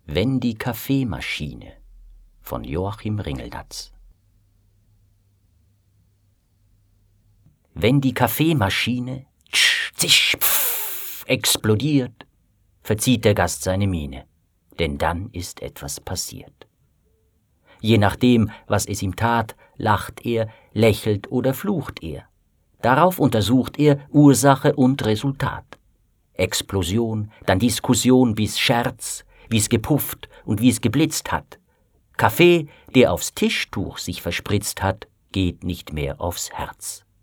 Wenn die Kaffeemaschine von Joachim Ringelnatz. Wenn die Kaffeemaschine tsch, zisch, pff, explodiert, verzieht der Gast seine Miene, denn dann ist etwas passiert. Je nachdem, was es ihm tat, lacht er, lächelt oder flucht er. Darauf untersucht er Ursache und Resultat. Explosion, dann Diskussion bis Scherz, wie's gepufft und wie's geblitzt hat. Kaffee, der aufs Tischtuch sich verspritzt hat, geht nicht mehr aufs Herz.